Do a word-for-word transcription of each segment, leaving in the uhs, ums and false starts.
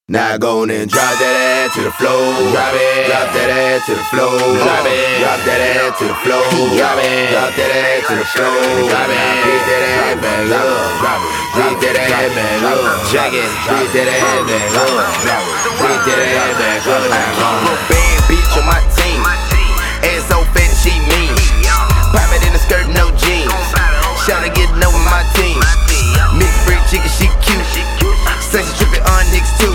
Now go on and drop that ass to the floor. Drop it. Drop that ass to the floor. Drop it. Drop that ass to the floor. Drop it. Drop that ass to the floor. Drop it. Beat that ass back up. Drop it. Beat that ass back up. Jack it. Beat that ass back up. Drop it. Beat that ass back up. Little bad bitch on my team. Ass so fat she mean. Pop it in the skirt, no jeans. Shout to get over my team. Mixed breed chicken, she cute. Say she trippin' on niggas too.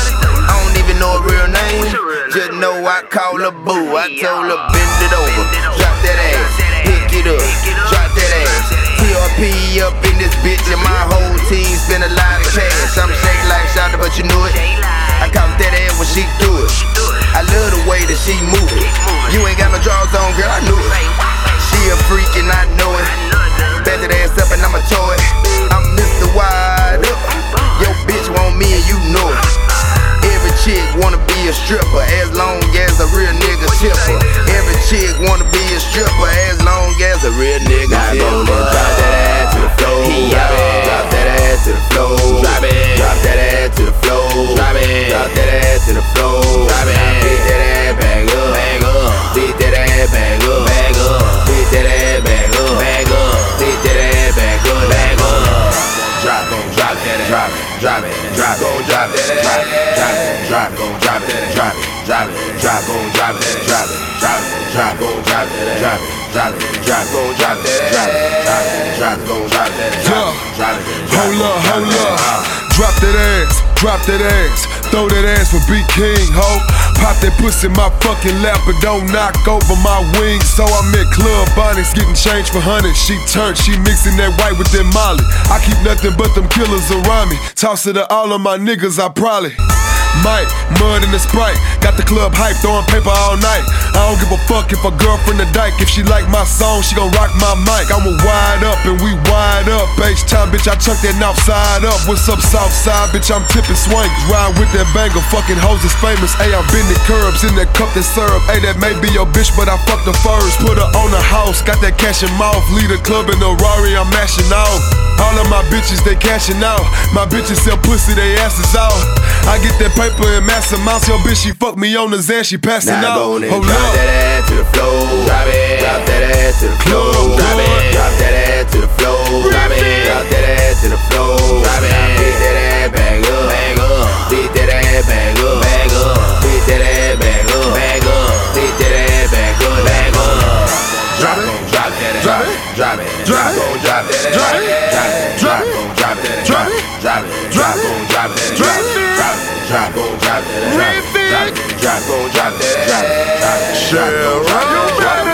I don't even know her real name. Just know I call her boo. I told her bend it over, drop that ass, pick it up, drop that ass. T R P up in this bitch and my whole team spend a lot of cash. I'm shake like Shawty, but you knew it. I caught that ass when she do it. I love the way that she move it. You ain't got no drawers on, girl, I knew it. She a freak and I know it. Back that ass up and I'ma tow it. I'm Mister Wide Up. Yo bitch want me and you know it. Every chick wanna be a stripper as long as a real nigga tipper. Every chick wanna be a stripper as long as a real nigga tipper. Now go and drop that ass to the floor. Drop it. Drop that ass to the floor. Drop it. Drop that ass to the floor. Drop it. Drop that ass to the floor. Drop it. Beat that ass back up. Back up. Beat that ass back up. Back up. Beat that ass back up. Back up. Beat that ass back up. Back up. Drop, gon' drop that ass. Drop it. Drop it, drop, gon' drop that, drop it, drop it, drop, gon' drop it, drop it, drop it, drop, gon' drop it, drop it, drop it, drop, gon' drop it, drop it, drop it, drop, gon' drop that, drop it, drop it, drop, gon' drop that, drop it, drop it. Hold up, hold up, drop that ass, drop that ass, throw that ass for B King, ho. Pop that pussy in my fucking lap, but don't knock over my wings. So I'm at Club Bonnie's getting changed for honey. She turned, she mixing that white with that Molly. I keep nothing but them killers around me. Toss it to all of my niggas, I probably might, mud in the Sprite. Got the club hype, throwing paper all night. I don't give a fuck if a girlfriend a dyke. If she like my song, she gon' rock my mic. I'm a wide up and we wide up. H-time, bitch, I chuck that north side up. What's up, south side, bitch, I'm tipping swing. Ride with that banger, fucking hoes is famous. Ayy, I'm bending curbs in that cup that syrup. Ayy, that may be your bitch, but I fucked her first. Put her on the house, got that cash in mouth. Lead a club in a Rari, I'm mashing out. All of my bitches, they cashing out. My bitches sell pussy, they asses out. I get that paper in mass amounts. Your bitch, she fuck me on the Zan, she passing now out. Hold drop up. That ass to the floor. Drop it. Drop that ass to the floor. Drop it. Drop that ass to the floor. Drop it. Drop that ass to the floor. Drop it. Beat that ass back up. Back up. Beat that ass back up. Back up. Beat that ass back up. Back up. Beat that ass back up. Back up. Drop it. Drop that ass. Drop it. Drop it. Drop it. Drop that ass. Drop it. Drop it. Drop that ass. Drop it. Drop it. Drop it. Drop that ass. Drop it. Drop, gon' drop that ass. Drop, drop, gon' drop that ass. Drop, gon' drop that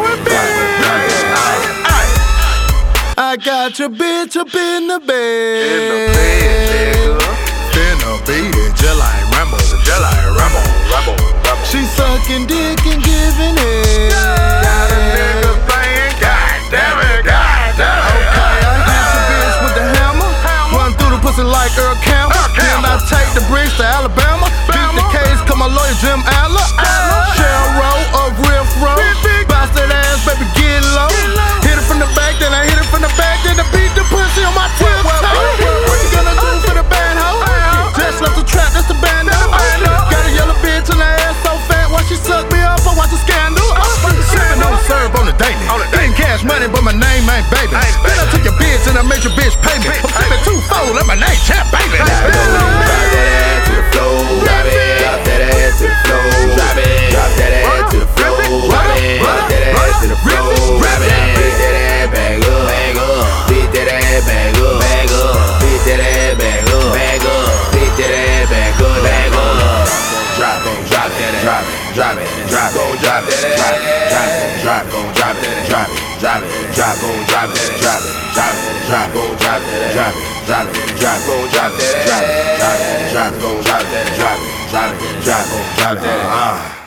ass. I got your bitch up in the bed. In the bed, nigga. Finna beat it just like Rambo, just like Rambo, Rambo, Rambo. She sucking dick and giving head. Got a nigga saying, God damn it, God damn it. Okay, I hit the bitch with the hammer. Run through the pussy like Earl Campbell. Then I take the bridge to Alabama. Beat the case, call my lawyer Jim Aller. Sheryl Rowe of Riff Row. Bounce that ass, baby, get low. Hit it from the back, then I hit it from the back. Then I beat the pussy on my tiptoe. What you gonna do for the band, ho? Just left the trap, that's the bando. Got a yellow bitch and her ass so fat. Why she suck me up, I watch a scandal. Sippin' on serve on the daily. Getting cash money, but my name ain't baby. Then I took your bitch and I made your bitch pay me. I'm flippin' two-fold, let my name chat, baby. Drop that ass to the floor. Drop it. Drop that ass to the floor. Drop it. Drop that ass to the floor. Drop it. Drop that ass to the floor. Drop it. Beat that ass back up. Back up. Beat that ass back up. Back up. Beat that ass back up. Back up. Beat that ass back up. Back up. Drop, gon' drop that ass. Drop it. Drop it. Drop, gon' drop that ass. Drop it. Drop, gon' drop that ass. Drop it. Drop it. Drop, gon' drop that ass. Drop it. Drop it. Drop, gon' drop that ass. Drop it. Drop it, drop, gon' drop that ass. Drop it, drop, drop, gon' drop that ass. Drop it, drop it, drop, gon' drop that ass.